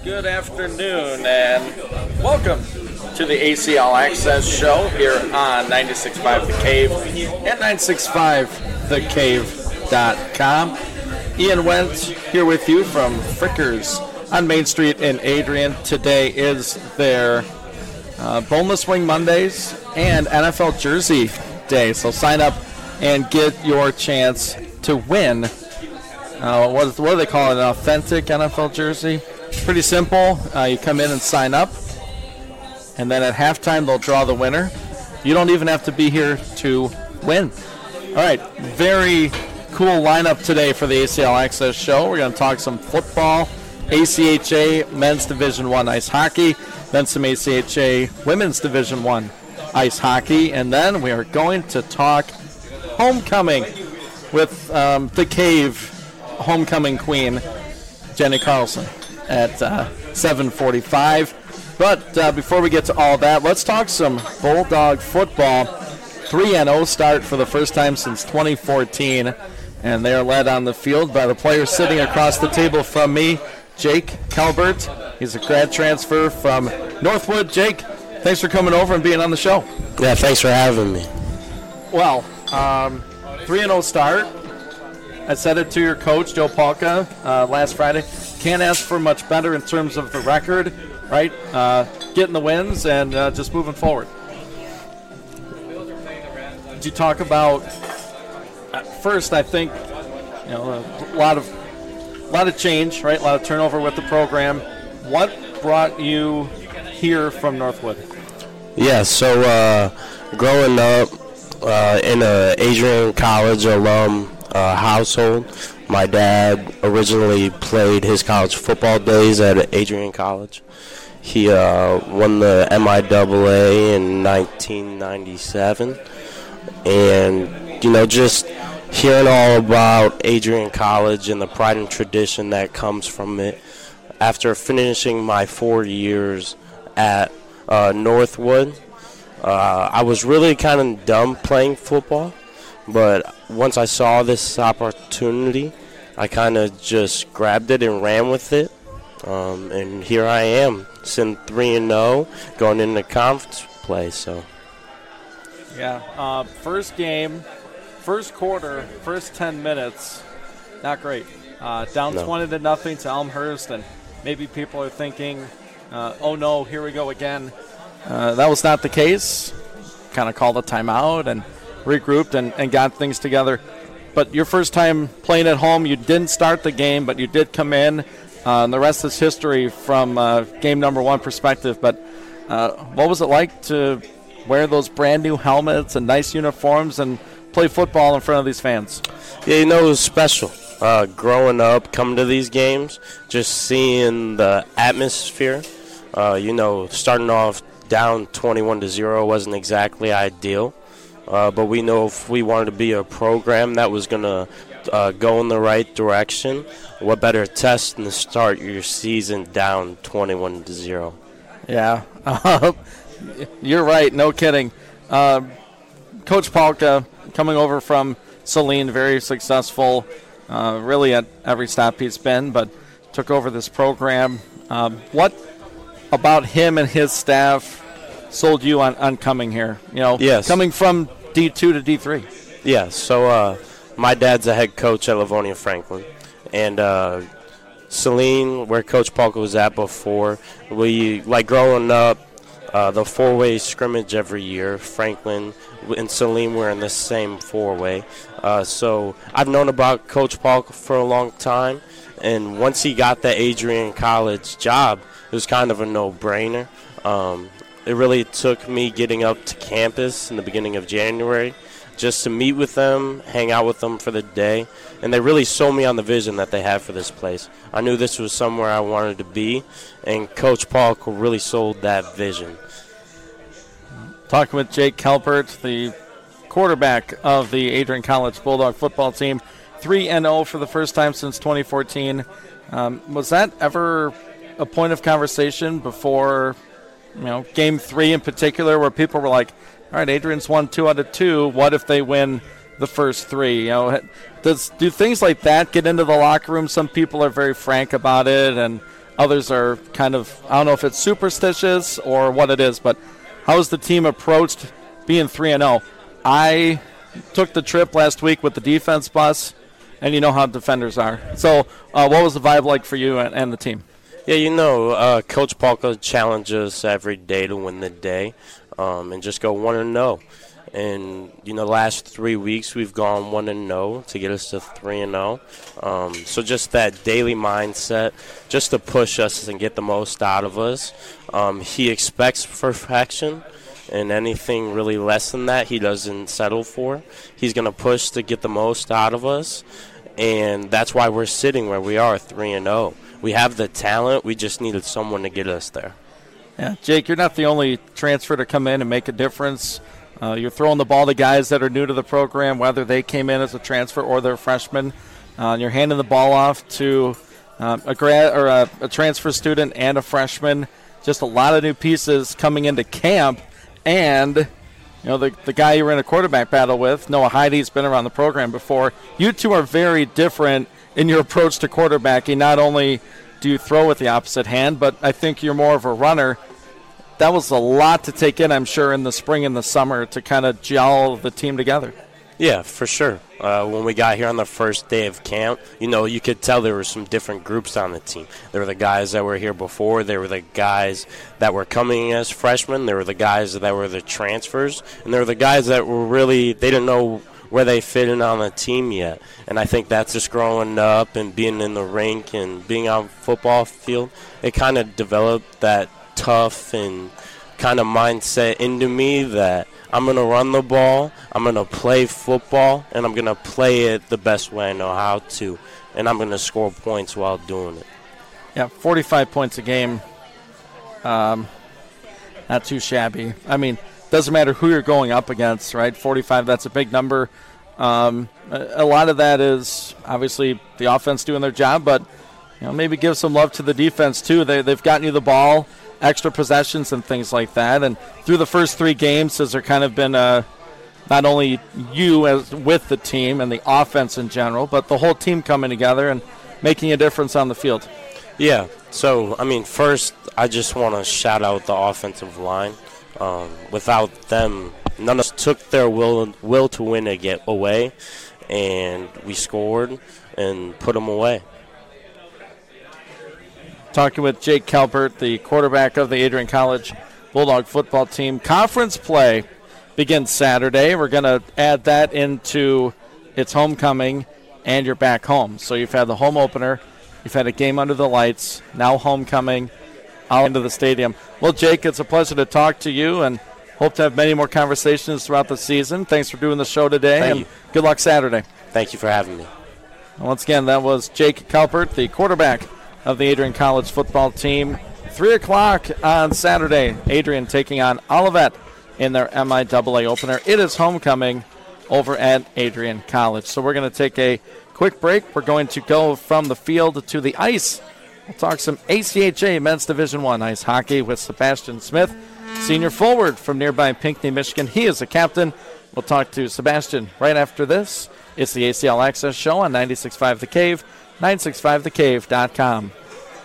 Good afternoon, and welcome to the ACL Access Show here on 96.5 The Cave and 965thecave.com. Ian Wentz here with you from Frickers on Main Street in Adrian. Today is their Boneless Wing Mondays and NFL Jersey Day, so sign up and get your chance to win. What do they call it? An authentic NFL jersey? Pretty simple. You come in and sign up, and then at halftime they'll draw the winner. You don't even have to be here to win. All right, very cool lineup today for the ACL Access Show. We're going to talk some football, ACHA Men's Division I ice hockey, then some ACHA Women's Division I ice hockey, and then we are going to talk homecoming with the Cave homecoming queen, Jenny Carlson, at 7:45. But before we get to all that, let's talk some Bulldog football. 3-0 start for the first time since 2014, and they are led on the field by the player sitting across the table from me, Jake Kelbert. He's a grad transfer from Northwood. Jake, thanks for coming over and being on the show. Yeah, thanks for having me. Well, 3-0 start. I said it to your coach, Joe Palka, last Friday. Can't ask for much better in terms of the record, right? Getting the wins and just moving forward. Did you talk about, first, I think, a lot of change, right? A lot of turnover with the program. What brought you here from Northwood? Yeah, so growing up in a Adrian College alum household, my dad originally played his college football days at Adrian College. He won the MIAA in 1997, and just hearing all about Adrian College and the pride and tradition that comes from it. After finishing my 4 years at Northwood, I was really kind of done playing football, but once I saw this opportunity, I kind of just grabbed it and ran with it, and here I am, sitting 3-0, going into conference play. So, yeah, first game, first quarter, first 10 minutes, not great. Down 20-0 to Elmhurst, and maybe people are thinking, oh no, here we go again. That was not the case. Kind of called a timeout and regrouped and got things together. But your first time playing at home, you didn't start the game, but you did come in. And the rest is history from game number one perspective. But what was it like to wear those brand new helmets and nice uniforms and play football in front of these fans? Yeah, it was special. Growing up, coming to these games, just seeing the atmosphere, starting off down 21-0 wasn't exactly ideal. But we know if we wanted to be a program that was going to go in the right direction, what better test than to start your season down 21-0? Yeah, you're right. No kidding. Coach Palka coming over from Saline, very successful, really at every stop he's been, but took over this program. What about him and his staff sold you on coming here? Yes. Coming from D2 to D3. Yeah, so my dad's a head coach at Livonia Franklin. And Saline, where Coach Palka was at before, we, growing up, the four-way scrimmage every year, Franklin and Saline were in the same four-way. So I've known about Coach Palka for a long time. And once he got the Adrian College job, it was kind of a no-brainer. It really took me getting up to campus in the beginning of January just to meet with them, hang out with them for the day, and they really sold me on the vision that they had for this place. I knew this was somewhere I wanted to be, and Coach Palka really sold that vision. Talking with Jake Kelbert, the quarterback of the Adrian College Bulldog football team, 3-0 for the first time since 2014. Was that ever a point of conversation before game 3 in particular, where people were like, all right, Adrian's won 2 out of 2. What if they win the first 3? Do things like that get into the locker room? Some people are very frank about it, and Others are kind of, I don't know if it's superstitious or what it is, but how's the team approached being 3-0? I took the trip last week with the defense bus, and you know how defenders are. So what was the vibe like for you and the team? Yeah, Coach Palka challenges every day to win the day and just go 1-0. And, the last 3 weeks we've gone 1-0 to get us to 3-0. So just that daily mindset, just to push us and get the most out of us. He expects perfection, and anything really less than that he doesn't settle for. He's going to push to get the most out of us, and that's why we're sitting where we are, 3-0. We have the talent. We just needed someone to get us there. Yeah, Jake, you're not the only transfer to come in and make a difference. You're throwing the ball to guys that are new to the program, whether they came in as a transfer or they're freshmen. You're handing the ball off to a transfer student and a freshman. Just a lot of new pieces coming into camp. And, the guy you were in a quarterback battle with, Noah Heidi's been around the program before. You two are very different in your approach to quarterbacking. Not only do you throw with the opposite hand, but I think you're more of a runner. That was a lot to take in, I'm sure, in the spring and the summer to kind of gel the team together. Yeah, for sure. When we got here on the first day of camp, you could tell there were some different groups on the team. There were the guys that were here before. There were the guys that were coming as freshmen. There were the guys that were the transfers. And there were the guys that were they didn't know where they fit in on the team yet. And I think that's just growing up and being in the rink and being on football field. It kind of developed that tough and kind of mindset into me that I'm going to run the ball, I'm going to play football, and I'm going to play it the best way I know how to, and I'm going to score points while doing it. Yeah, 45 points a game, not too shabby. I mean, doesn't matter who you're going up against, right? 45, that's a big number. A lot of that is obviously the offense doing their job, but maybe give some love to the defense too. They've gotten you the ball, extra possessions and things like that. And through the first 3 games, has there kind of been not only you as with the team and the offense in general, but the whole team coming together and making a difference on the field? Yeah. So, first, I just want to shout out the offensive line. Without them, none of us took their will to win to get away, and we scored and put them away. Talking with Jake Kelpert, the quarterback of the Adrian College Bulldog football team. Conference play begins Saturday. We're going to add that into its homecoming and you're back home. So you've had the home opener, you've had a game under the lights, now homecoming, all into the stadium. Well, Jake, it's a pleasure to talk to you and hope to have many more conversations throughout the season. Thanks for doing the show today. Thank and you. Good luck Saturday. Thank you for having me. Once again, that was Jake Kelpert, the quarterback of the Adrian College football team. 3 o'clock on Saturday, Adrian taking on Olivet in their MIAA opener. It is homecoming over at Adrian College. So we're going to take a quick break. We're going to go from the field to the ice. We'll talk some ACHA Men's Division I ice hockey with Sebastian Smith, senior forward from nearby Pinckney, Michigan. He is the captain. We'll talk to Sebastian right after this. It's the ACL Access Show on 96.5 The Cave, 965thecave.com.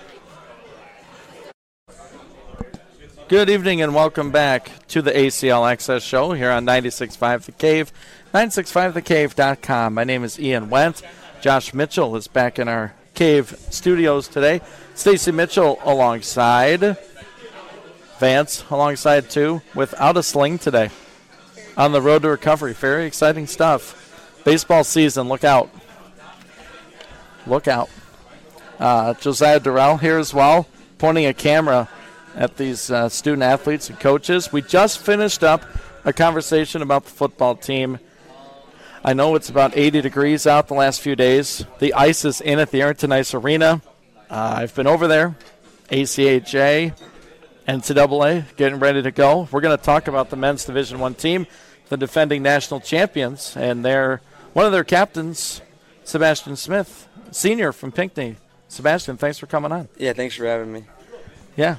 Good evening and welcome back to the ACL Access Show here on 96.5 The Cave, 965thecave.com. My name is Ian Wendt. Josh Mitchell is back in our Cave studios today. Stacy Mitchell alongside. Vance alongside too, without a sling today. On the road to recovery. Very exciting stuff. Baseball season, look out. Look out. Josiah Durrell here as well, pointing a camera at these student athletes and coaches. We just finished up a conversation about the football team. I know it's about 80 degrees out the last few days. The ice is in at the Arrington Ice Arena. I've been over there. ACHA, NCAA, getting ready to go. We're going to talk about the men's Division I team, the defending national champions, and one of their captains, Sebastian Smith, senior from Pinckney. Sebastian, thanks for coming on. Yeah, thanks for having me. Yeah.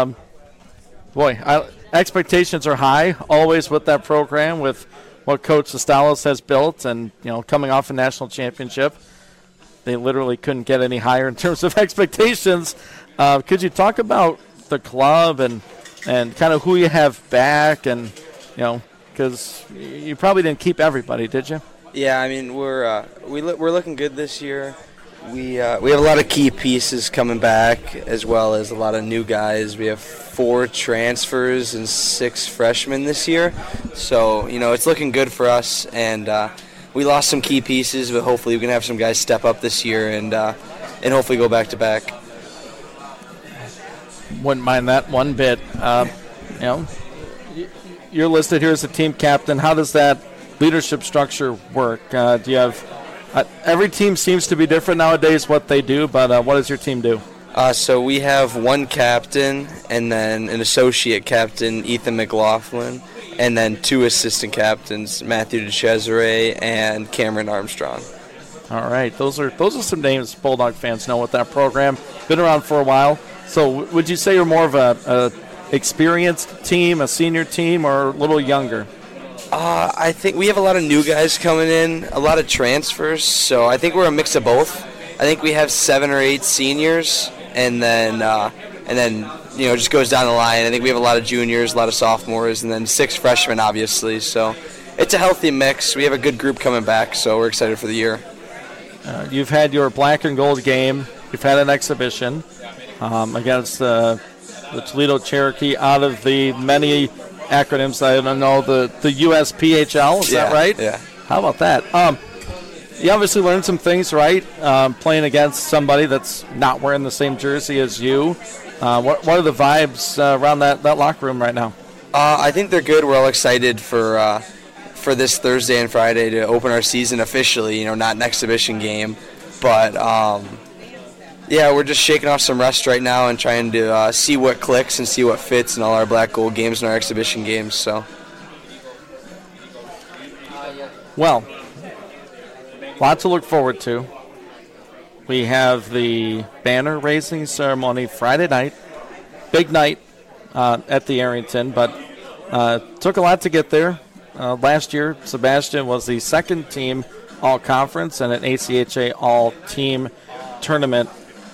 Expectations are high, always with that program, with what Coach Estalos has built, and, coming off a national championship. They literally couldn't get any higher in terms of expectations. Could you talk about the club and kind of who you have back, and because you probably didn't keep everybody, did you? Yeah, I mean we're looking good this year. We have a lot of key pieces coming back, as well as a lot of new guys. We have 4 transfers and 6 freshmen this year, so it's looking good for us. And we lost some key pieces, but hopefully we can have some guys step up this year and hopefully go back to back. Wouldn't mind that one bit. You're listed here as a team captain. How does that leadership structure work? Do you have every team seems to be different nowadays what they do, but what does your team do? So we have 1 captain and then an associate captain, Ethan McLaughlin, and then 2 assistant captains, Matthew DeCesare and Cameron Armstrong. All right, those are some names Bulldog fans know with that program. Been around for a while. So would you say you're more of a experienced team, a senior team, or a little younger? I think we have a lot of new guys coming in, a lot of transfers, so I think we're a mix of both. I think we have 7 or 8 seniors, and then it just goes down the line. I think we have a lot of juniors, a lot of sophomores, and then 6 freshmen, obviously. So it's a healthy mix. We have a good group coming back, so we're excited for the year. You've had your black and gold game. You've had an exhibition against the Toledo Cherokee out of the many acronyms. I don't know, the USPHL, is that right? Yeah. How about that? You obviously learned some things, right? Playing against somebody that's not wearing the same jersey as you. What are the vibes around that locker room right now? I think they're good. We're all excited for this Thursday and Friday to open our season officially. Not an exhibition game, but we're just shaking off some rust right now and trying to see what clicks and see what fits in all our black gold games and our exhibition games. So, well, lot to look forward to. We have the banner raising ceremony Friday night, big night at the Arrington, but took a lot to get there. Last year, Sebastian was the second team all-conference and an ACHA all-team tournament.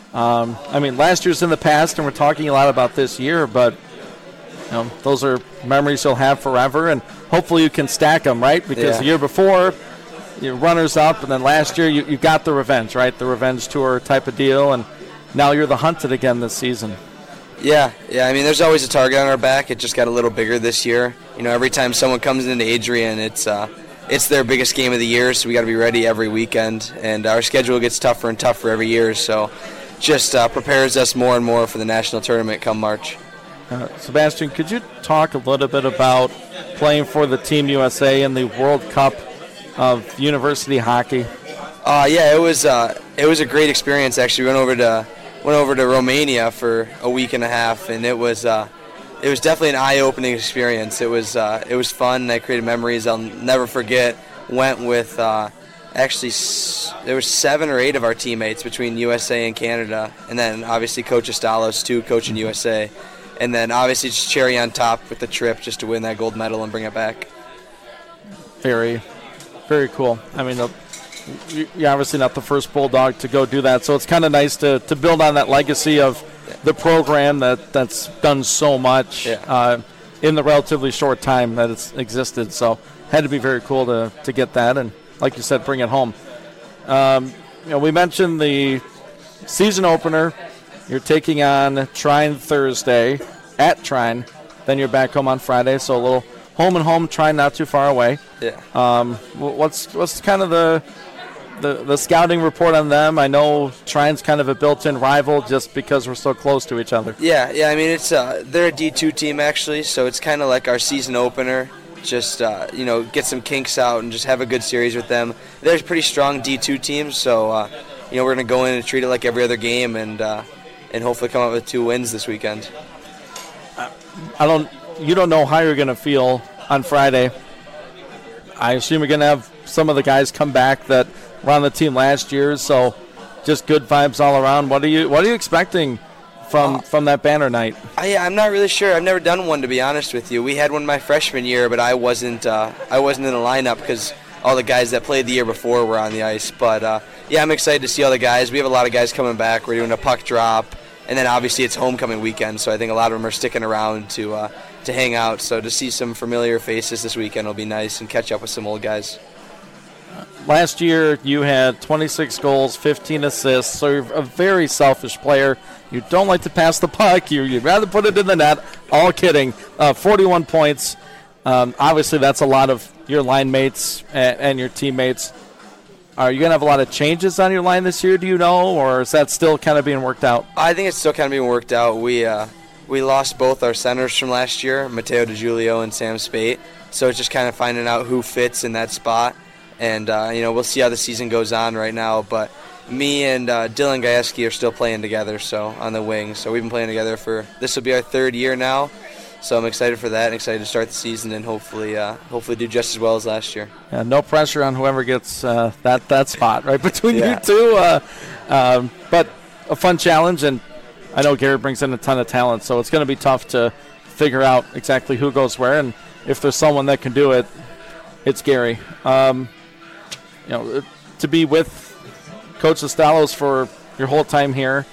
Last year's in the past, and we're talking a lot about this year, but those are memories you'll have forever, and hopefully you can stack them, right? Because the year before, you're runners-up, and then last year you got the revenge, right? The revenge tour type of deal, and now you're the hunted again this season. Yeah. There's always a target on our back. It just got a little bigger this year. Every time someone comes into Adrian, it's their biggest game of the year, so we got to be ready every weekend, and our schedule gets tougher and tougher every year, so just prepares us more and more for the national tournament come March. Sebastian, could you talk a little bit about playing for the Team USA in the World Cup of University Hockey? It was a great experience. Actually, we went over to Romania for a week and a half, and it was definitely an eye-opening experience. It was fun. I created memories I'll never forget. Went with actually there were 7 or 8 of our teammates between USA and Canada, and then obviously Coach Estalos too, coaching USA, and then obviously just cherry on top with the trip just to win that gold medal and bring it back. Very, very cool. You're obviously not the first Bulldog to go do that, so it's kind of nice to build on that legacy of the program that's done so much in the relatively short time that it's existed. So had to be very cool to get that, and like you said, bring it home. We mentioned the season opener. You're taking on Trine Thursday at Trine. Then you're back home on Friday, so a little home and home. Trine not too far away. Yeah. What's kind of the scouting report on them? I know Trine's kind of a built-in rival just because we're so close to each other. Yeah. It's they're a D2 team actually, so it's kind of like our season opener. Just get some kinks out and just have a good series with them. They're a pretty strong D2 team, so we're going to go in and treat it like every other game, and hopefully come up with 2 wins this weekend. You don't know how you're going to feel on Friday. I assume you're going to have some of the guys come back that were on the team last year, so just good vibes all around. What are you expecting from that banner night? I'm not really sure. I've never done one, to be honest with you. We had one my freshman year, but I wasn't in the lineup because all the guys that played the year before were on the ice. But I'm excited to see all the guys. We have a lot of guys coming back. We're doing a puck drop, And then obviously it's homecoming weekend, so I think a lot of them are sticking around to hang out. So to see some familiar faces this weekend will be nice and catch up with some old guys. Last year you had 26 goals, 15 assists, so you're a very selfish player. You don't like to pass the puck. You'd rather put it in the net. All kidding. 41 points. Obviously that's a lot of your line mates and your teammates. Are you going to have a lot of changes on your line this year, do you know, or is that still kind of being worked out? I think it's still kind of being worked out. We lost both our centers from last year, Matteo DiGiulio and Sam Spate, so it's just kind of finding out who fits in that spot. And, we'll see how the season goes on right now, but me and Dylan Gajewski are still playing together, so on the wing. So we've been playing together this will be our third year now. So I'm excited for that and excited to start the season and hopefully do just as well as last year. Yeah, no pressure on whoever gets that spot right between Yeah. you two. But a fun challenge, and I know Gary brings in a ton of talent, so it's going to be tough to figure out exactly who goes where. And if there's someone that can do it, it's Gary. To be with Coach Estalos for your whole time here,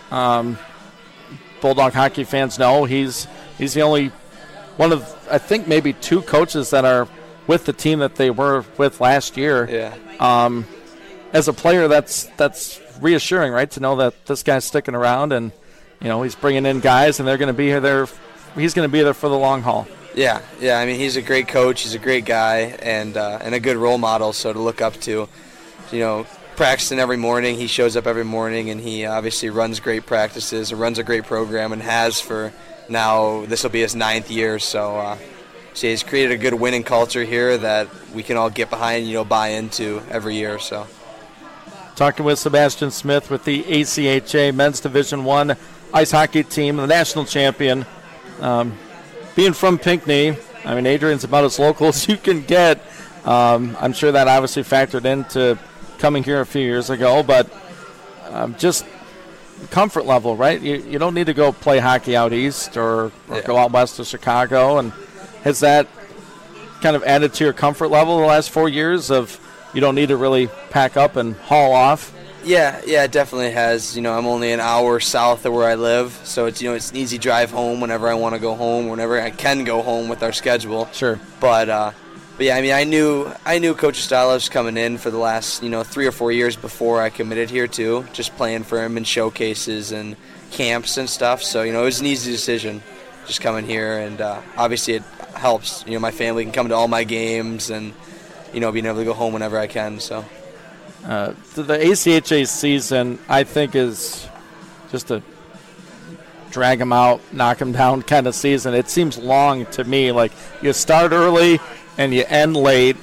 Bulldog hockey fans know he's the only one of, I think, maybe two coaches that are with the team that they were with last year. Yeah. As a player, that's reassuring, right, to know that this guy's sticking around and, he's bringing in guys and they're going to be there. He's going to be there for the long haul. Yeah. I mean, he's a great coach. He's a great guy and a good role model, so to look up to. Practicing every morning. He shows up every morning, and he obviously runs great practices, runs a great program, and has for now. This will be his 9th year, so he's created a good winning culture here that we can all get behind, buy into every year. So, talking with Sebastian Smith with the ACHA Men's Division I ice hockey team, the national champion. Being from Pinckney, I mean, Adrian's about as local as you can get. I'm sure that obviously factored into coming here a few years ago, but just comfort level, right? You don't need to go play hockey out east or go out west to Chicago. And has that kind of added to your comfort level the last 4 years of you don't need to really pack up and haul off? Yeah, it definitely has. I'm only an hour south of where I live, so it's it's an easy drive home whenever I want to go home, whenever I can go home with our schedule. Sure. But yeah, I mean, I knew Coach Estalos coming in for the last 3 or 4 years before I committed here too, just playing for him in showcases and camps and stuff. So it was an easy decision, just coming here, and obviously it helps. My family can come to all my games, and being able to go home whenever I can. So. The ACHA season, I think, is just a drag them out, knock them down kind of season. It seems long to me. Like, you start early and you end late.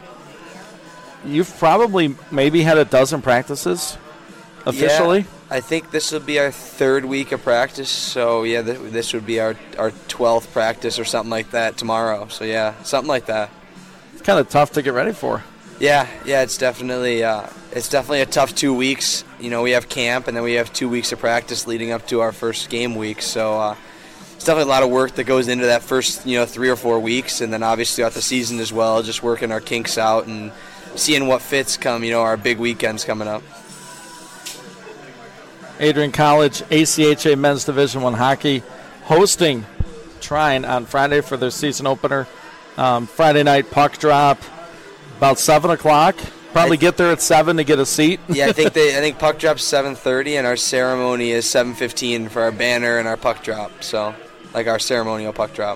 You've probably maybe had a dozen practices officially. Yeah, I think this will be our 3rd week of practice. So, yeah, this would be our 12th practice or something like that tomorrow. So, yeah, something like that. It's kind of tough to get ready for. Yeah, it's definitely a tough 2 weeks. We have camp, and then we have 2 weeks of practice leading up to our first game week. So it's definitely a lot of work that goes into that first 3 or 4 weeks, and then obviously throughout the season as well, just working our kinks out and seeing what fits come. Our big weekends coming up. Adrian College ACHA Men's Division I hockey hosting Trine on Friday for their season opener. Friday night puck drop. About 7 o'clock. Probably get there at 7 to get a seat. Yeah, I think puck drop's 7:30, and our ceremony is 7:15 for our banner and our puck drop. So, like our ceremonial puck drop.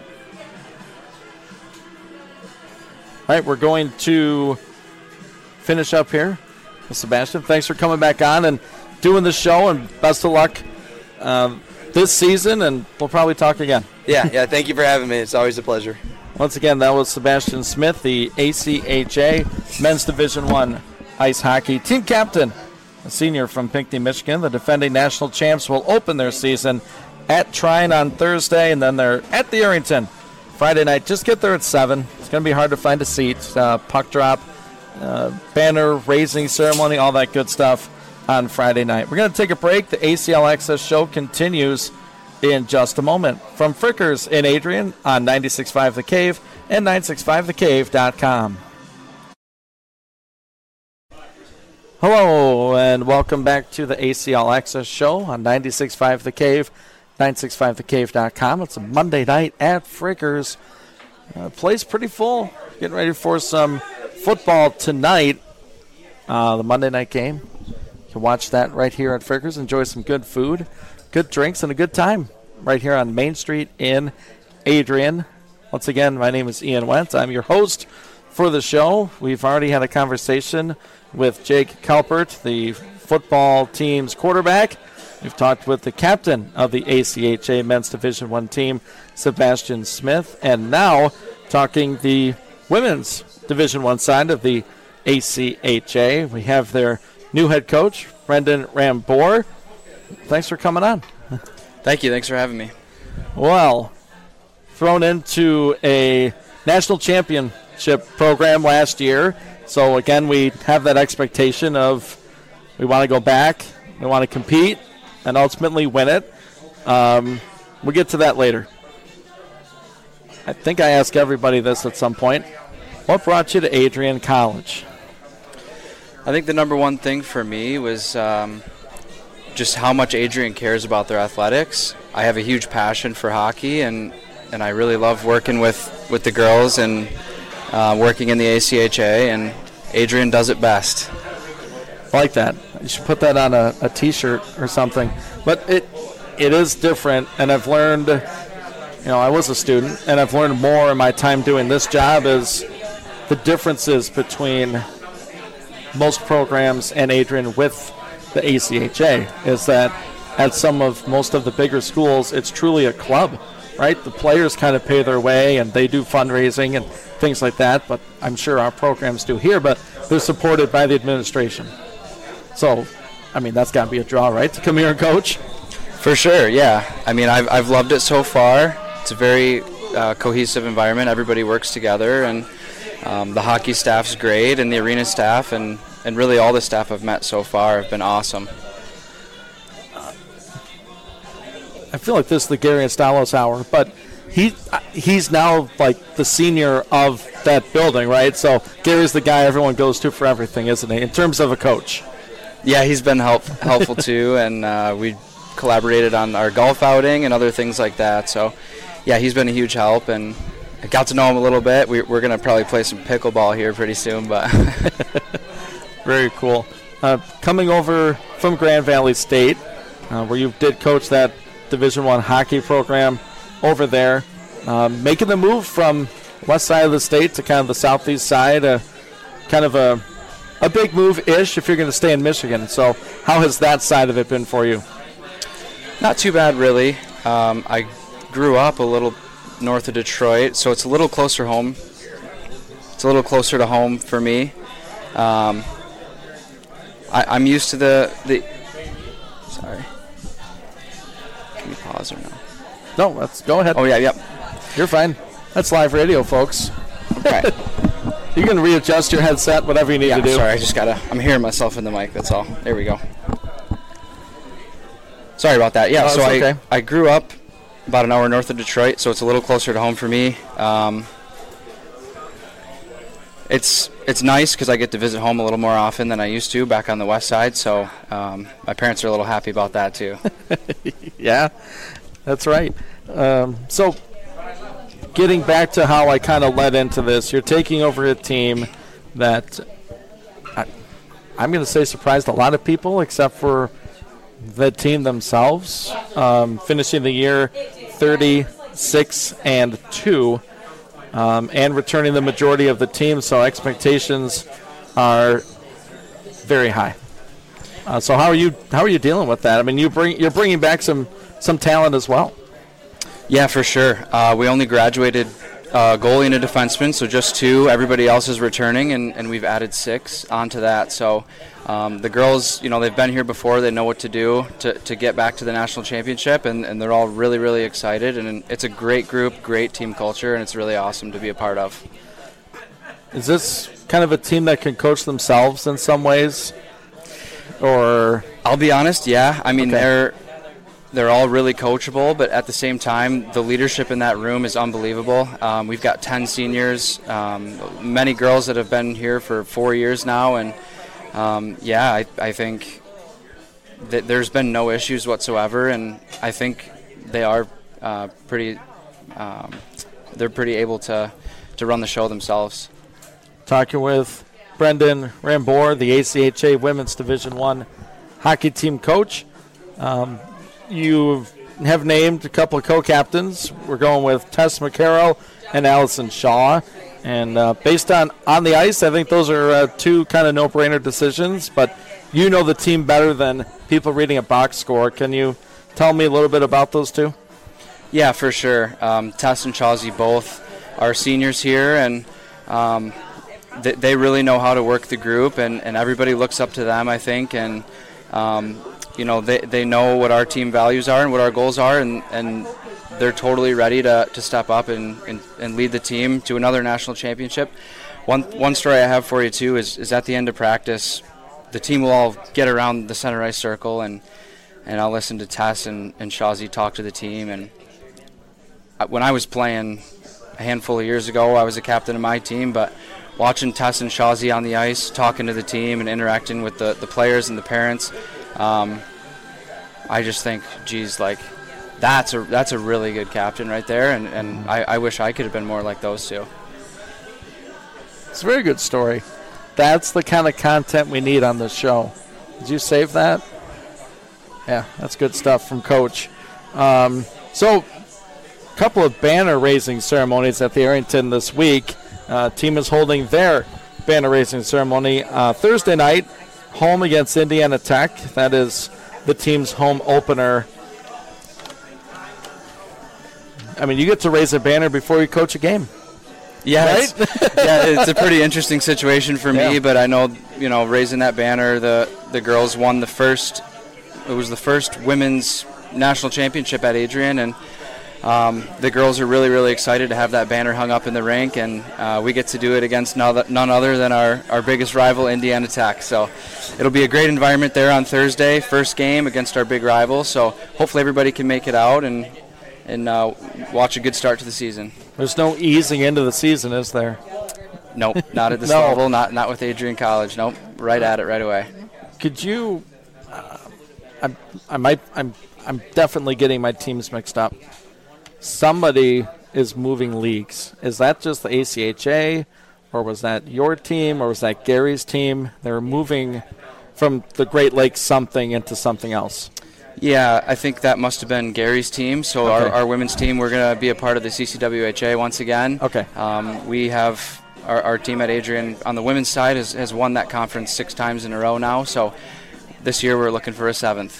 All right, we're going to finish up here with Sebastian. Thanks for coming back on and doing the show, and best of luck this season, and we'll probably talk again. Yeah, thank you for having me. It's always a pleasure. Once again, that was Sebastian Smith, the ACHA Men's Division I ice hockey team captain, a senior from Pinckney, Michigan. The defending national champs will open their season at Trine on Thursday, and then they're at the Arrington Friday night. Just get there at 7. It's going to be hard to find a seat. Puck drop, banner raising ceremony, all that good stuff on Friday night. We're going to take a break. The ACL Access show continues in just a moment. From Frickers in Adrian on 96.5 The Cave and 965thecave.com. Hello, and welcome back to the ACL Access Show on 96.5 The Cave, 965thecave.com. It's a Monday night at Frickers. Place pretty full. Getting ready for some football tonight. The Monday night game. You can watch that right here at Frickers. Enjoy some good food, good drinks, and a good time right here on Main Street in Adrian. Once again, my name is Ian Wentz. I'm your host for the show. We've already had a conversation with Jake Kalpert, the football team's quarterback. We've talked with the captain of the ACHA Men's Division I team, Sebastian Smith, and now talking the women's Division I side of the ACHA. We have their new head coach, Brendan Rambor. Thanks for coming on. Thank you. Thanks for having me. Well, thrown into a national championship program last year. So, again, we have that expectation of we want to go back, we want to compete, and ultimately win it. We'll get to that later. I think I ask everybody this at some point. What brought you to Adrian College? I think the number one thing for me was just how much Adrian cares about their athletics. I have a huge passion for hockey, and I really love working with the girls and working in the ACHA, and Adrian does it best. I like that. You should put that on a T-shirt or something. But it is different, and I've learned, I was a student, and I've learned more in my time doing this job is the differences between most programs and Adrian with the ACHA is that at most of the bigger schools, it's truly a club, right? The players kind of pay their way, and they do fundraising and things like that, but I'm sure our programs do here, but they're supported by the administration. So, that's got to be a draw, right, to come here and coach? For sure, yeah. I've loved it so far. It's a very cohesive environment. Everybody works together, and the hockey staff's great, and the arena staff, and really all the staff I've met so far have been awesome. I feel like this is the Gary Estalos hour, but he's now like the senior of that building, right? So Gary's the guy everyone goes to for everything, isn't he, in terms of a coach? Yeah, he's been helpful too, and we collaborated on our golf outing and other things like that. So, yeah, he's been a huge help, and I got to know him a little bit. We're going to probably play some pickleball here pretty soon, but very cool. Coming over from Grand Valley State, where you did coach that Division I hockey program over there, making the move from west side of the state to kind of the southeast side, kind of a big move-ish if you're going to stay in Michigan. So how has that side of it been for you? Not too bad, really. I grew up a little north of Detroit, so it's a little closer home. It's a little closer to home for me. I'm used to the sorry. Can you pause or no? No, let's go ahead. Oh, yeah, yep. You're fine. That's live radio, folks. Okay. You can readjust your headset, whatever you need to do. Sorry, I'm hearing myself in the mic, that's all. There we go. Sorry about that. Yeah, so okay. I grew up about an hour north of Detroit, so it's a little closer to home for me. It's nice because I get to visit home a little more often than I used to back on the west side, so my parents are a little happy about that too. Yeah, that's right. So getting back to how I kind of led into this, you're taking over a team that I'm going to say surprised a lot of people except for the team themselves, finishing the year 36-2. And returning the majority of the team, so expectations are very high. So how are you dealing with that? You're bringing back some talent as well. Yeah, for sure. We only graduated goalie and a defenseman, so just 2. Everybody else is returning, and we've added 6 onto that. So the girls, they've been here before. They know what to do to get back to the national championship, and they're all really, really excited. And it's a great group, great team culture, and it's really awesome to be a part of. Is this kind of a team that can coach themselves in some ways? Or I'll be honest, yeah. Okay. They're all really coachable, but at the same time, the leadership in that room is unbelievable. We've got 10 seniors, many girls that have been here for 4 years now, and I think that there's been no issues whatsoever, and I think they are pretty able to run the show themselves. Talking with Brendan Rambor, the ACHA Women's Division I hockey team coach. You have named a couple of co-captains. We're going with Tess McCarroll and Allison Shaw. And based on the ice, I think those are two kind of no-brainer decisions. But you know the team better than people reading a box score. Can you tell me a little bit about those two? Yeah, for sure. Tess and Chawsey both are seniors here, and they really know how to work the group, and everybody looks up to them, I think. And, they know what our team values are and what our goals are, and they're totally ready to step up and lead the team to another national championship. One story I have for you, too, is at the end of practice, the team will all get around the center ice circle, and I'll listen to Tess and Chawsey talk to the team. And when I was playing a handful of years ago, I was a captain of my team, but watching Tess and Chawsey on the ice, talking to the team and interacting with the players and the parents, I just think, geez, like, that's a really good captain right there, and I wish I could have been more like those two. It's a very good story. That's the kind of content we need on this show. Did you save that? Yeah, that's good stuff from Coach. So, a couple of banner-raising ceremonies at the Arrington this week. Team is holding their banner-raising ceremony Thursday night, home against Indiana Tech. That is the team's home opener. I mean, you get to raise a banner before you coach a game. Yeah, right? It's a pretty interesting situation for me, but I know, raising that banner, the girls won the first women's national championship at Adrian, and the girls are really, really excited to have that banner hung up in the rink, and we get to do it against none other than our biggest rival, Indiana Tech. So it'll be a great environment there on Thursday, first game against our big rival. So hopefully everybody can make it out and watch a good start to the season. There's no easing into the season, is there? Nope, not at this level, not with Adrian College. Nope, right at it right away. Could you? I'm definitely getting my teams mixed up. Somebody is moving leagues. Is that just the ACHA, or was that your team, or was that Gary's team? They're moving from the Great Lakes something into something else. Yeah, I think that must have been Gary's team. So okay. Our women's team, we're going to be a part of the CCWHA once again. Okay. We have our team at Adrian on the women's side has won that conference 6 times in a row now. So this year we're looking for a 7th.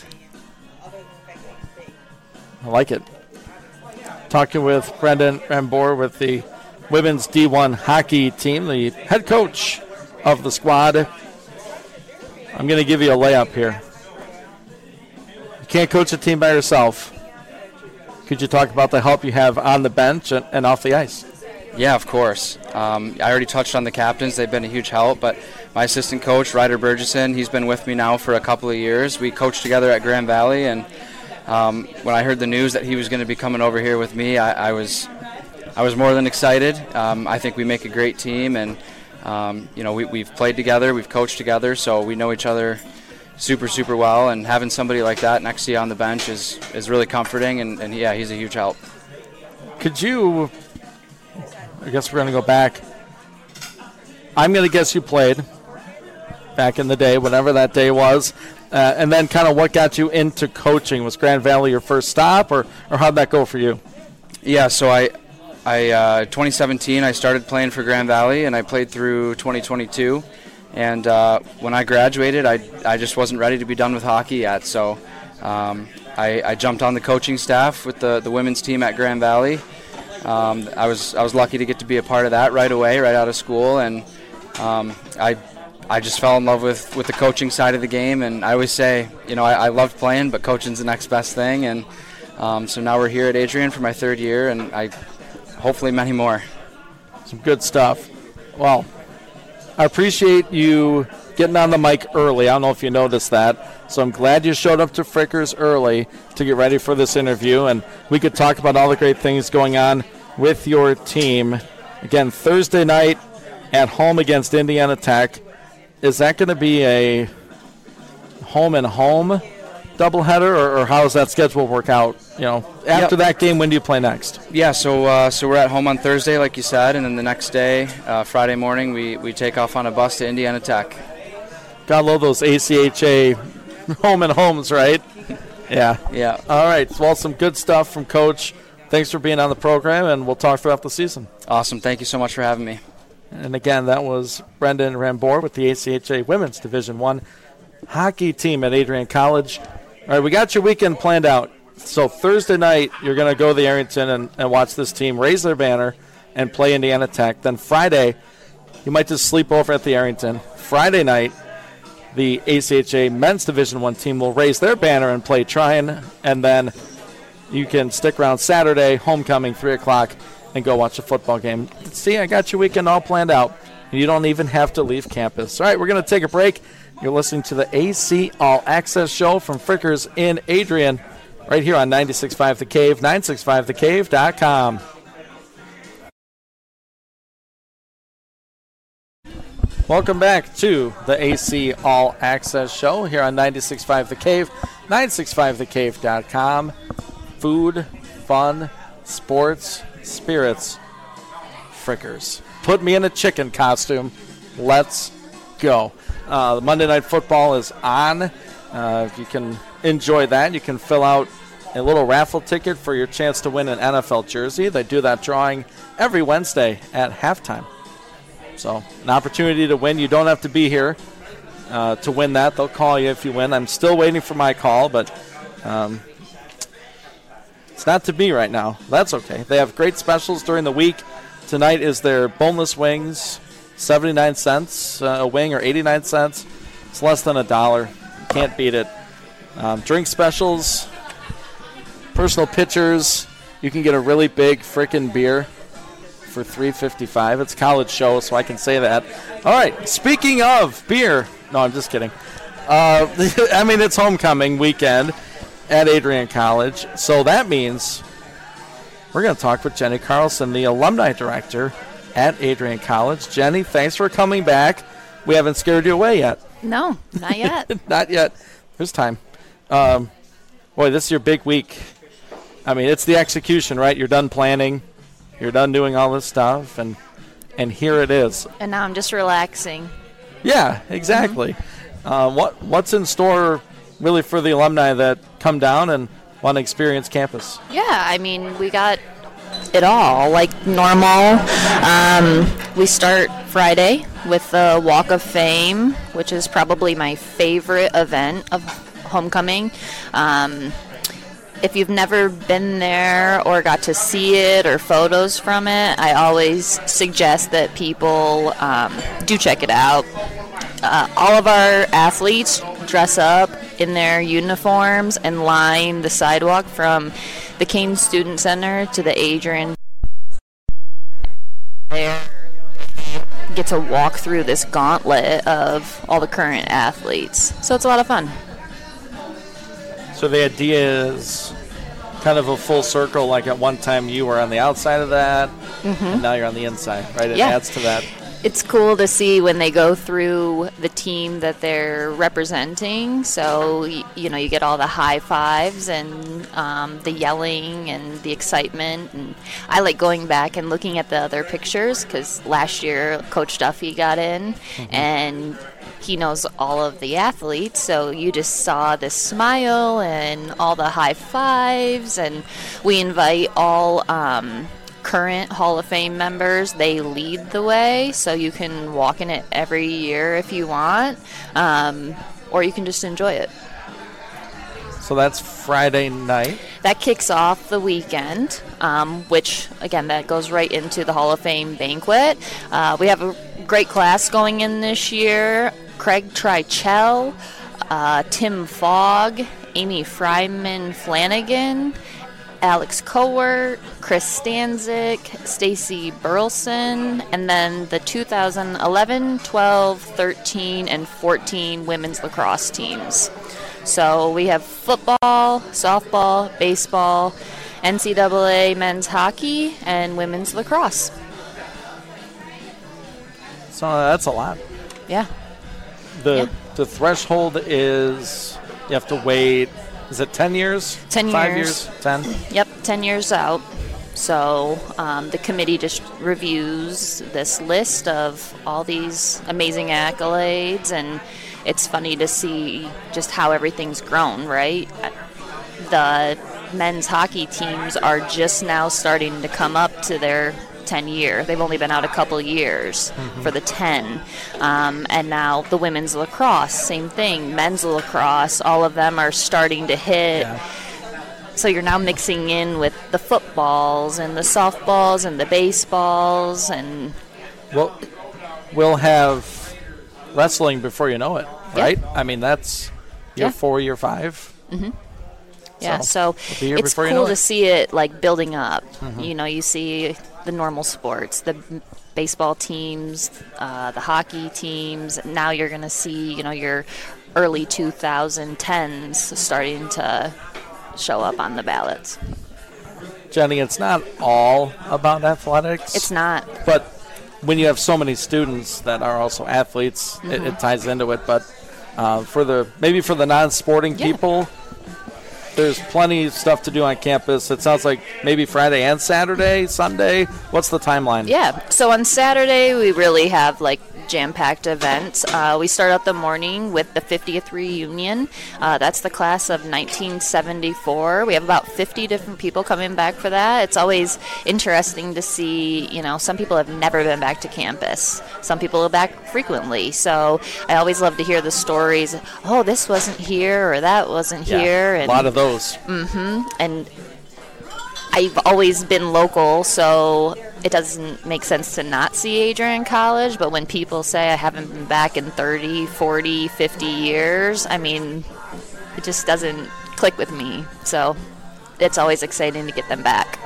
I like it. Talking with Brendan Rambor with the women's D1 hockey team, the head coach of the squad. I'm going to give you a layup here. You can't coach a team by yourself. Could you talk about the help you have on the bench and off the ice? Yeah, of course. I already touched on the captains. They've been a huge help, but my assistant coach, Ryder Burgesson, he's been with me now for a couple of years. We coached together at Grand Valley, and when I heard the news that he was going to be coming over here with me, I was more than excited. I think we make a great team, and we've played together, we've coached together, so we know each other super, super well, and having somebody like that next to you on the bench is really comforting, and yeah, he's a huge help. Could you, I guess we're going to go back. I'm going to guess you played back in the day, whenever that day was, and then kind of what got you into coaching? Was Grand Valley your first stop, or how'd that go for you? Yeah, so I 2017, I started playing for Grand Valley, and I played through 2022. And when I graduated, I just wasn't ready to be done with hockey yet. So I jumped on the coaching staff with the women's team at Grand Valley. I was lucky to get to be a part of that right away, right out of school. And I just fell in love with the coaching side of the game. And I always say, I loved playing, but coaching's the next best thing. And so now we're here at Adrian for my 3rd year, and hopefully many more. Some good stuff. Well, I appreciate you getting on the mic early. I don't know if you noticed that. So I'm glad you showed up to Frickers early to get ready for this interview, and we could talk about all the great things going on with your team. Again, Thursday night at home against Indiana Tech. is that going to be a home and home doubleheader, or how does that schedule work out? After that game, when do you play next? Yeah, so we're at home on Thursday, like you said, and then the next day, Friday morning, we take off on a bus to Indiana Tech. Gotta love those ACHA home and homes, right? Yeah. Yeah. All right. Well, some good stuff from Coach. Thanks for being on the program, and we'll talk throughout the season. Awesome. Thank you so much for having me. And again, that was Brendan Rambor with the ACHA Women's Division I hockey team at Adrian College. All right, we got your weekend planned out. So Thursday night, you're going to go to the Arrington and watch this team raise their banner and play Indiana Tech. Then Friday, you might just sleep over at the Arrington. Friday night, the ACHA Men's Division I team will raise their banner and play Tryon. And then you can stick around Saturday, homecoming, 3 o'clock, and go watch a football game. See, I got your weekend all planned out. And you don't even have to leave campus. All right, we're going to take a break. You're listening to the AC All Access Show from Frickers in Adrian, right here on 96.5 The Cave, 965thecave.com. Welcome back to the AC All Access Show here on 96.5 The Cave, 965thecave.com. Food, fun, sports, spirits, Frickers. Put me in a chicken costume. Let's go. The Monday Night Football is on. You can enjoy that. You can fill out a little raffle ticket for your chance to win an NFL jersey. They do that drawing every Wednesday at halftime. So an opportunity to win. You don't have to be here to win that. They'll call you if you win. I'm still waiting for my call, but it's not to be right now. That's okay. They have great specials during the week. Tonight is their boneless wings, 79 cents a wing or 89 cents. It's less than $1. Can't beat it. Drink specials, personal pitchers. You can get a really big frickin' beer for $3.55. It's college show, so I can say that. All right, speaking of beer. No, I'm just kidding. I mean, it's homecoming weekend at Adrian College, so that means we're going to talk with Jenny Carlson, the alumni director at Adrian College. Jenny, thanks for coming back. We haven't scared you away yet. No, not yet. Not yet. There's time. Boy, this is your big week. I mean, it's the execution, right? You're done planning. You're done doing all this stuff, and here it is. And now I'm just relaxing. Yeah, exactly. Mm-hmm. What's in store really for the alumni that come down and want to experience campus? Yeah, I mean, we got it all, like normal. We start Friday with the Walk of Fame, which is probably my favorite event of homecoming. If you've never been there or got to see it or photos from it, I always suggest that people do check it out. All of our athletes dress up in their uniforms and line the sidewalk from the Kane Student Center to the Adrian. There, get to walk through this gauntlet of all the current athletes. So it's a lot of fun. So the idea is kind of a full circle, like at one time you were on the outside of that, and now you're on the inside, right? It adds to that. It's cool to see when they go through the team that they're representing. So, you know, you get all the high fives and the yelling and the excitement. And I like going back and looking at the other pictures because last year Coach Duffy got in and he knows all of the athletes. So you just saw this smile and all the high fives. And we invite all current Hall of Fame members. They lead the way, so you can walk in it every year if you want, or you can just enjoy it. So that's Friday night. That kicks off the weekend, which, again, that goes right into the Hall of Fame banquet. We have a great class going in this year. Craig Treichel, Tim Fogg, Amy Fryman Flanagan, Alex Cowart, Chris Stanzik, Stacy Burleson, and then the 2011, 12, 13, and 14 women's lacrosse teams. So we have football, softball, baseball, NCAA men's hockey, and women's lacrosse. So that's a lot. Yeah. the threshold is you have to wait. Is it 10 years? 10 5 years. 10? Yep, 10 years out. So the committee just reviews this list of all these amazing accolades, and it's funny to see just how everything's grown, right? The men's hockey teams are just now starting to come up to their 10 year. They've only been out a couple years for the 10. And now the women's lacrosse, same thing. Men's lacrosse, all of them are starting to hit. Yeah. So you're now mixing in with the footballs and the softballs and the baseballs. And Well, we'll have wrestling before you know it, right? I mean, that's year 4, year 5. yeah, so it'll be here it's before you cool know to it. see it like building up. You know, you see the normal sports, the baseball teams, the hockey teams. Now you're going to see, you know, your early 2010s starting to show up on the ballots. Jenny, it's not all about athletics. It's not. But when you have so many students that are also athletes, it ties into it. But for the non-sporting Yeah. people, there's plenty of stuff to do on campus. It sounds like maybe Friday and Saturday, Sunday. What's the timeline? Yeah, so on Saturday we really have like jam-packed events. We start out the morning with the 50th reunion. That's the class of 1974. We have about 50 different people coming back for that. It's always interesting to see, you know, some people have never been back to campus. Some people are back frequently. So I always love to hear the stories, oh, this wasn't here or that wasn't here. A And lot of those. and I've always been local, so it doesn't make sense to not see Adrian College, but when people say I haven't been back in 30, 40, 50 years, I mean, it just doesn't click with me. So it's always exciting to get them back.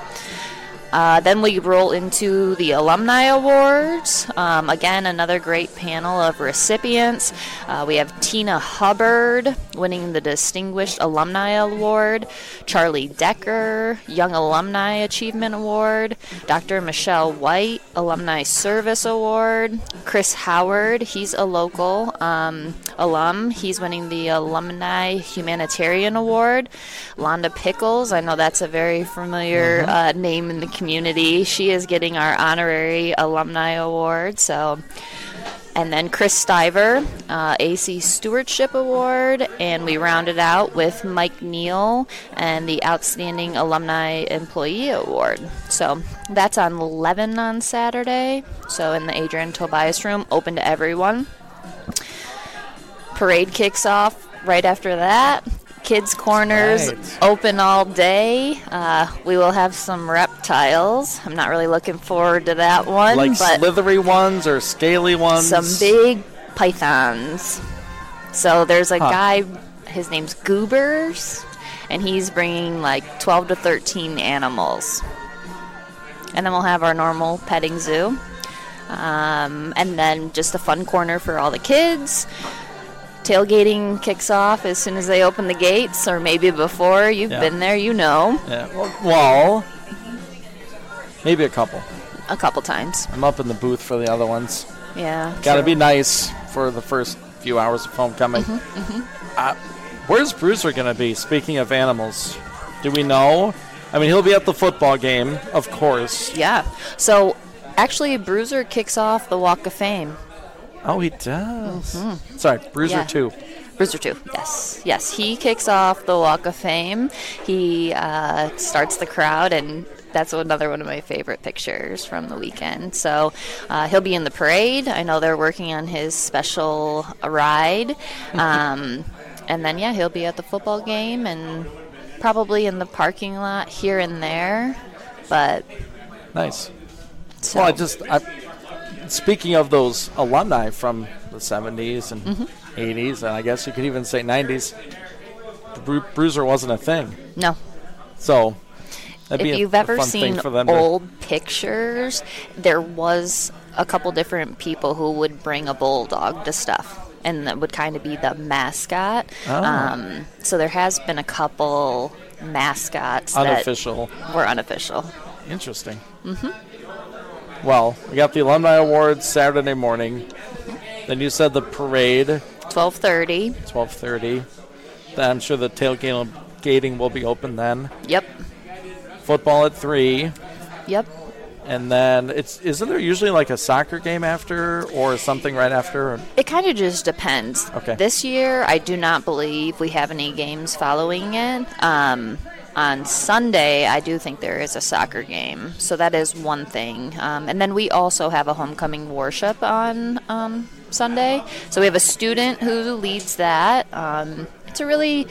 Then we roll into the Alumni Awards. Again, another great panel of recipients. We have Tina Hubbard winning the Distinguished Alumni Award, Charlie Decker, Young Alumni Achievement Award, Dr. Michelle White, Alumni Service Award, Chris Howard, he's a local alum. He's winning the Alumni Humanitarian Award. Londa Pickles, I know that's a very familiar name in the community. She is getting our honorary alumni award. So, and then Chris Stiver, AC Stewardship Award, and we rounded out with Mike Neal and the Outstanding Alumni Employee Award. So that's on 11 on Saturday. So in the Adrian Tobias Room, open to everyone. Parade kicks off right after that. Kids Corners Right. open all day. We will have some reptiles. I'm not really looking forward to that one, Like but slithery ones or scaly ones? some big pythons. So there's a guy, his name's Goobers, and he's bringing like 12 to 13 animals. And then we'll have our normal petting zoo. And then just a fun corner for all the kids. Tailgating kicks off as soon as they open the gates, or maybe before. You've Yeah. been there, you know, Yeah. Well, maybe a couple. a couple times. I'm up in the booth for the other ones. Yeah. Got to true. be nice for the first few hours of homecoming. Where's Bruiser going to be, speaking of animals? Do we know? I mean, he'll be at the football game, of course. Yeah. So actually, Bruiser kicks off the Walk of Fame. Oh, he does. Sorry, Bruiser Yeah. 2. Bruiser 2, yes. Yes, he kicks off the Walk of Fame. He starts the crowd, and that's another one of my favorite pictures from the weekend. So he'll be in the parade. I know they're working on his special ride. And then, yeah, he'll be at the football game and probably in the parking lot here and there. But Nice. so, Well, speaking of those alumni from the 70s and 80s, and I guess you could even say 90s, Bruiser wasn't a thing. no. So that'd be If you've a ever fun seen thing for them old pictures, there was a couple different people who would bring a bulldog to stuff, and that would kind of be the mascot. Oh. So there has been a couple mascots unofficial. that were unofficial. Interesting. Well, we got the Alumni Awards Saturday morning. Then you said the parade 12:30. 12:30. Then I'm sure the tailgating will be open then. Yep. Football at 3. Yep. And then isn't there usually like a soccer game after or something right after? It kind of just depends. Okay. This year, I do not believe we have any games following it. On Sunday, I do think there is a soccer game, so that is one thing. And then we also have a homecoming worship on Sunday. So we have a student who leads that. It's a really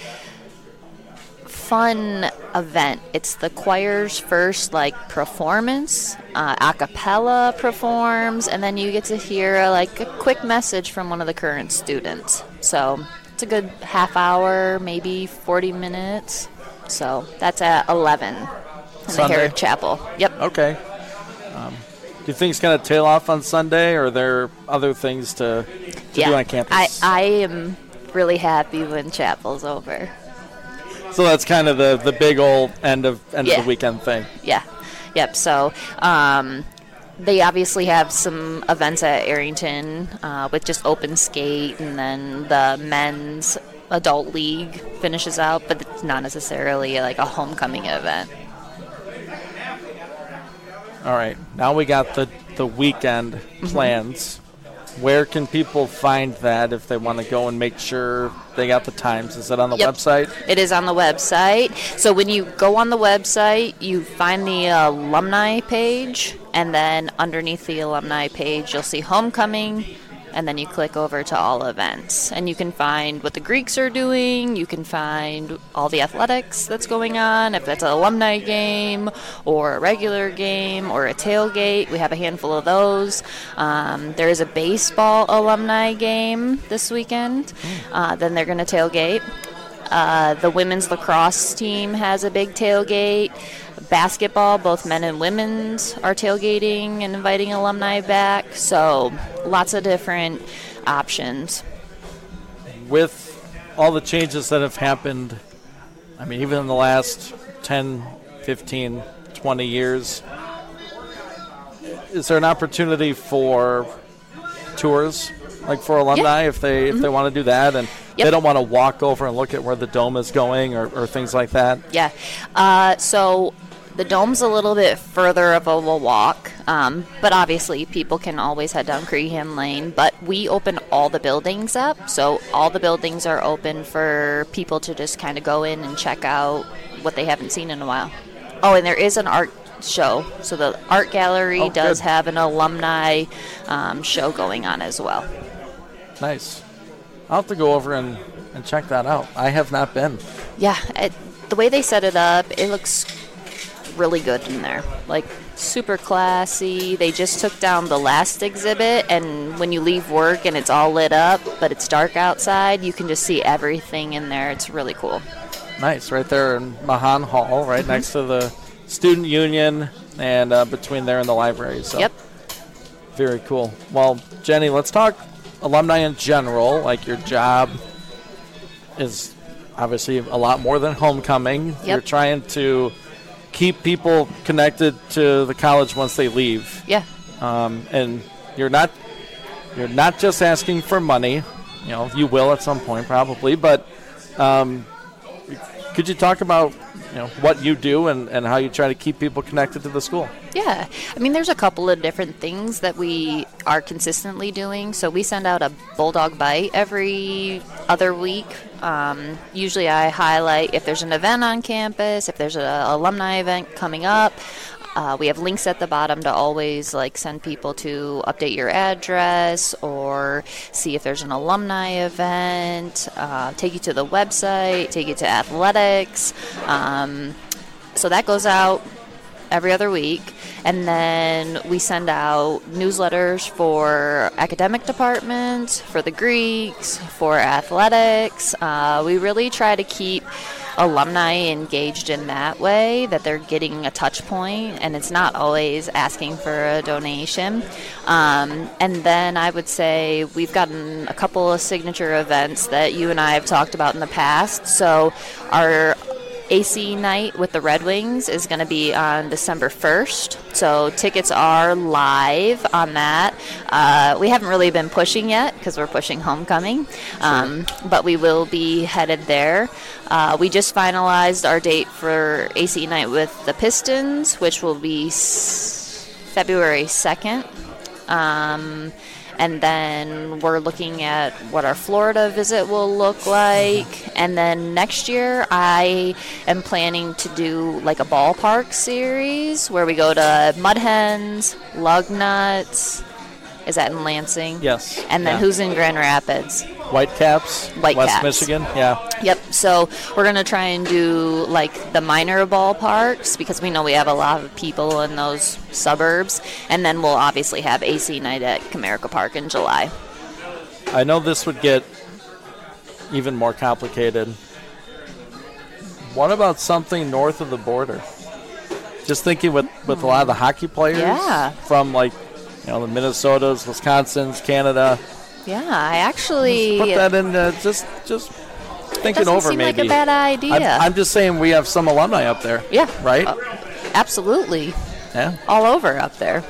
fun event. It's the choir's first performance. A cappella performs, and then you get to hear a quick message from one of the current students. So it's a good half hour, maybe 40 minutes. So that's at 11 in Sunday? the Herrick Chapel. Yep. Okay. Do you think it's going to tail off on Sunday, or are there other things to do on campus? I am really happy when chapel's over. So that's kind of the big old end of the weekend thing. Yeah. Yep. So they obviously have some events at Arrington with just open skate, and then the men's adult league finishes out, but it's not necessarily a homecoming event. All right. Now we got the weekend plans. Where can people find that if they want to go and make sure they got the times? Is it on the website? It is on the website. So when you go on the website, you find the alumni page, and then underneath the alumni page, you'll see homecoming, and then you click over to all events. And you can find what the Greeks are doing. You can find all the athletics that's going on, if that's an alumni game or a regular game or a tailgate. We have a handful of those. There is a baseball alumni game this weekend. Then they're going to tailgate. The women's lacrosse team has a big tailgate. Basketball, both men and women's, are tailgating and inviting alumni back. So lots of different options. With all the changes that have happened, I mean, even in the last 10, 15, 20 years, is there an opportunity for tours, for alumni, if they want to do that, and they don't want to walk over and look at where the dome is going or things like that? Yeah. So the dome's a little bit further of a walk, but obviously people can always head down Crehan Lane. But we open all the buildings up, so all the buildings are open for people to just kind of go in and check out what they haven't seen in a while. Oh, and there is an art show. So the art gallery does have an alumni show going on as well. Nice. I'll have to go over and check that out. I have not been. Yeah, the way they set it up, it looks really good in there. Super classy. They just took down the last exhibit, and when you leave work and it's all lit up, but it's dark outside, you can just see everything in there. It's really cool. Nice. Right there in Mahan Hall, right next to the Student Union and between there and the library. So. Yep. Very cool. Well, Jenny, let's talk alumni in general. Your job is obviously a lot more than homecoming. Yep. You're trying to keep people connected to the college once they leave. Yeah. And you're not just asking for money. You will at some point probably, but could you talk about what you do and how you try to keep people connected to the school? Yeah. I mean, there's a couple of different things that we are consistently doing. So we send out a Bulldog Bite every other week. Usually I highlight if there's an event on campus, if there's an alumni event coming up. We have links at the bottom to always send people to update your address or see if there's an alumni event, take you to the website, take you to athletics. So that goes out every other week. And then we send out newsletters for academic departments, for the Greeks, for athletics. We really try to keep alumni engaged in that way, that they're getting a touch point, and it's not always asking for a donation. And then I would say we've gotten a couple of signature events that you and I have talked about in the past. So our AC night with the Red Wings is going to be on December 1st. So tickets are live on that. We haven't really been pushing yet because we're pushing homecoming, but we will be headed there. We just finalized our date for AC night with the Pistons, which will be February 2nd. And then we're looking at what our Florida visit will look like. And then next year, I am planning to do like a ballpark series where we go to Mud Hens, Lugnuts. Is that in Lansing? Yes. And then who's in Grand Rapids? Whitecaps, West Michigan. Yeah. Yep. So we're going to try and do like the minor ballparks because we know we have a lot of people in those suburbs. And then we'll obviously have AC night at Comerica Park in July. I know this would get even more complicated. What about something north of the border? Just thinking with a lot of the hockey players from like, the Minnesotas, Wisconsins, Canada. Yeah, I actually put that in. Just thinking over, maybe. Doesn't seem like a bad idea. I'm just saying we have some alumni up there. Yeah. Right. Absolutely. Yeah. All over up there.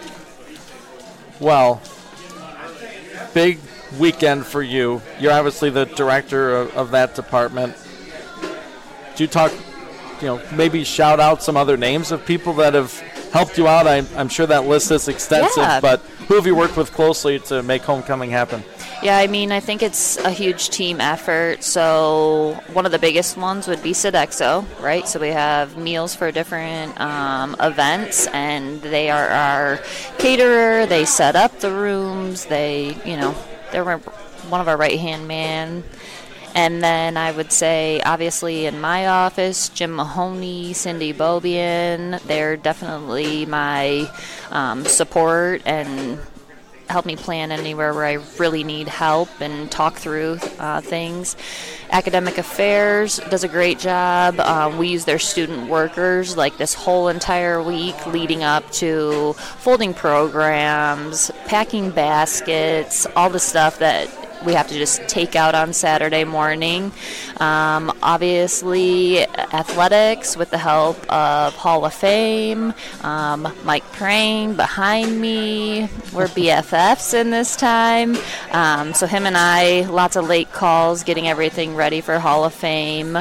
Well, big weekend for you. You're obviously the director of that department. Do you talk? Maybe shout out some other names of people that have helped you out. I'm sure that list is extensive, but who have you worked with closely to make homecoming happen? Yeah, I mean, I think it's a huge team effort. So one of the biggest ones would be Sodexo, right? So we have meals for different events, and they are our caterer. They set up the rooms. They're one of our right-hand man. And then I would say, obviously, in my office, Jim Mahoney, Cindy Bobian, they're definitely my support and help me plan anywhere where I really need help and talk through things. Academic Affairs does a great job. We use their student workers like this whole entire week leading up to folding programs, packing baskets, all the stuff that we have to just take out on Saturday morning. Obviously, athletics with the help of Hall of Fame. Mike Prane behind me. We're BFFs in this time. So him and I, lots of late calls, getting everything ready for Hall of Fame.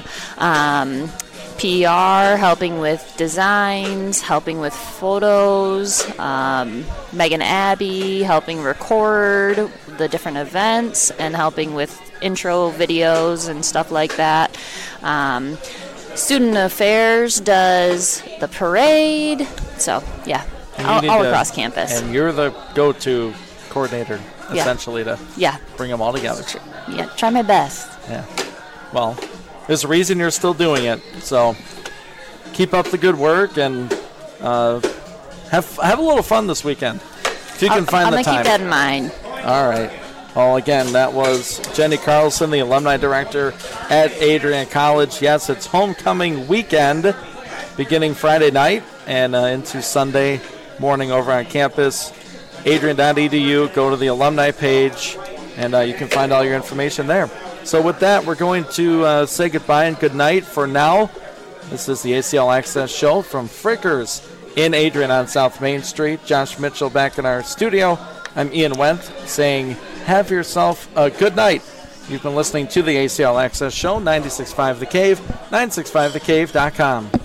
PR, helping with designs, helping with photos, Megan Abbey, helping record the different events, and helping with intro videos and stuff like that. Student Affairs does the parade, so yeah, all across campus. And you're the go-to coordinator, essentially, to bring them all together. Yeah, try my best. Yeah, well, there's a reason you're still doing it, so keep up the good work and have a little fun this weekend if you can find the time. I'm going to keep that in mind. All right. Well, again, that was Jenny Carlson, the alumni director at Adrian College. Yes, it's homecoming weekend beginning Friday night and into Sunday morning over on campus. Adrian.edu, go to the alumni page, and you can find all your information there. So with that, we're going to say goodbye and good night for now. This is the ACL Access Show from Frickers in Adrian on South Main Street. Josh Mitchell back in our studio. I'm Ian Wendt saying have yourself a good night. You've been listening to the ACL Access Show, 96.5 The Cave, 965thecave.com.